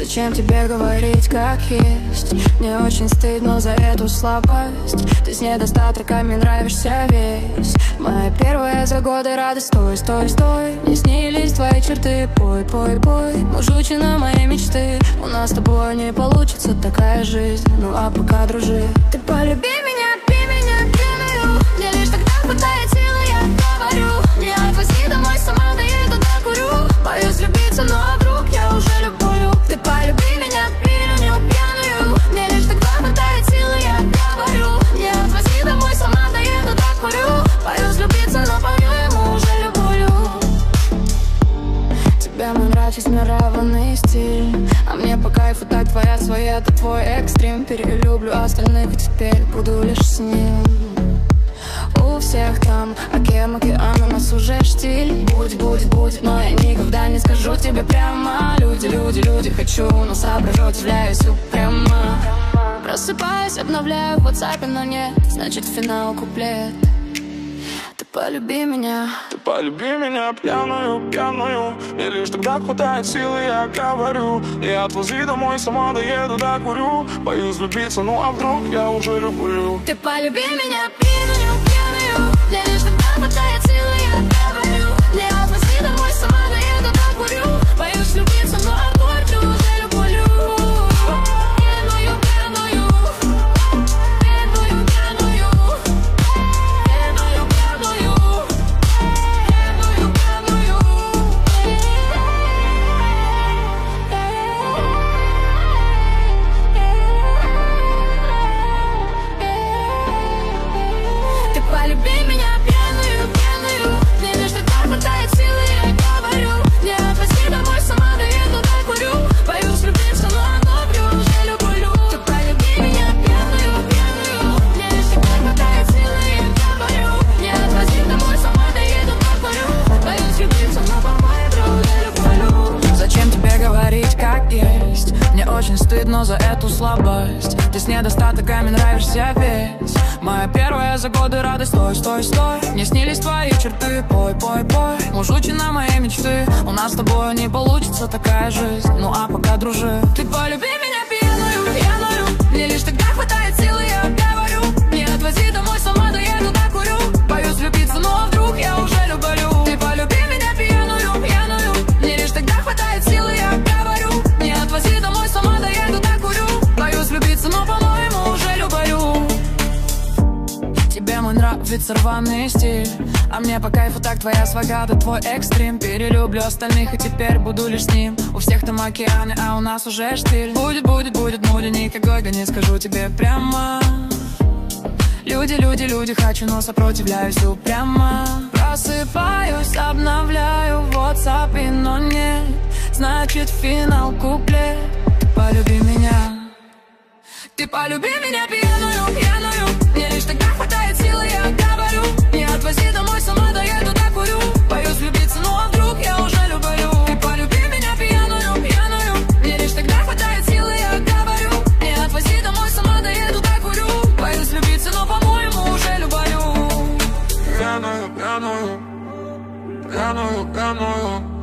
Зачем тебе говорить как есть? Мне очень стыдно за эту слабость. Ты с недостатками нравишься весь. Моя первая за годы радость. Стой, стой, стой. Мне снились твои черты. Пой, пой, пой. Мы жучина моей мечты. У нас с тобой не получится такая жизнь. Ну а пока дружи. Ты полюби меня, пей меня пьяную. Мне лишь тогда хватает силы, я говорю. Не отвози домой, сама доеду, докурю. Боюсь влюбиться, но вдруг я уже люблю. Ты полюби меня, пьяную, пьяную. Мне лишь тогда хватает силы, я говорю. Не отвози домой, сама доеду, докурю. Боюсь влюбиться, но по-моему уже люблю. Тебе мой нравится мированный стиль. А мне по кайфу так твоя своя, это твой экстрим. Перелюблю остальных, и теперь буду лишь с ним. У всех там океан, у нас уже штиль. Будет, будет, будет, но я никогда не скажу тебе прямо. Люди, люди, люди, хочу, но соображу, удивляюсь упрямо. Просыпаюсь, обновляю в WhatsApp, но нет, значит финал куплет. Ты полюби меня. Ты полюби меня, пьяную, пьяную. И лишь тогда хватает силы, я говорю. И отвози домой, сама доеду, докурю. Боюсь влюбиться, ну а вдруг я уже люблю. Ты полюби меня, пьяную, пьяную. Мне лишь тогда хватает силы, я говорю. Не отвози домой, сама доеду, докурю. Боюсь влюбиться, но а вдруг ты уже люблю. Пьяную, пьяную. Пьяную, пьяную. Полюби меня пьяную, пьяную. Мне лишь тогда хватает силы, я говорю. Не отвози домой, сама доеду, докурю. Боюсь влюбиться, но одобрю, уже люблю. Ты полюби меня пьяную, пьяную. Мне лишь тогда хватает силы, я говорю. Не отвози домой, сама доеду, докурю. Боюсь влюбиться, но по-моему уже люблю. Зачем тебе говорить как есть? Мне очень стыдно за эту слабость. Ты с недостатками нравишься весь. Моя первая за годы радость. Стой, стой, стой. Мне снились твои черты. Пой, пой, пой. Мужучина моей мечты. У нас с тобой не получится такая жизнь. Ну а пока дружи. Ты полюби меня пьяную, пьяную. Мне лишь тогда хватает силы, я говорю. Не отвози домой, сама доеду, докурю. Боюсь влюбиться, но вдруг я уже люблю. Ты полюби меня пьяную, пьяную. Мне лишь тогда хватает силы, я говорю. Не отвози домой, сама доеду, докурю. Боюсь влюбиться, но по-моему уже люблю. Тебе мой нравится рваный стиль. А мне по кайфу так твоя свага, да твой экстрим. Перелюблю остальных и теперь буду лишь с ним. У всех там океаны, а у нас уже штиль. Будет, будет, будет муди, никакой не скажу тебе прямо. Люди, люди, люди, хочу, но сопротивляюсь упрямо. Просыпаюсь, обновляю в WhatsApp, но нет, значит финал куплет. Ты полюби меня. Ты полюби меня пьяную, пьяную. Мне лишь тогда хватает силы, я говорю. Не отвози домой, сама доеду, докурю. Боюсь влюбиться, ну а вдруг я уже люблю. Ты полюби меня пьяную, пьяную. Мне лишь тогда хватает силы, я говорю. Не отвози домой, сама доеду, докурю. Боюсь влюбиться, но по-моему уже люблю. Пьяную, пьяную. Пьяную, пьяную.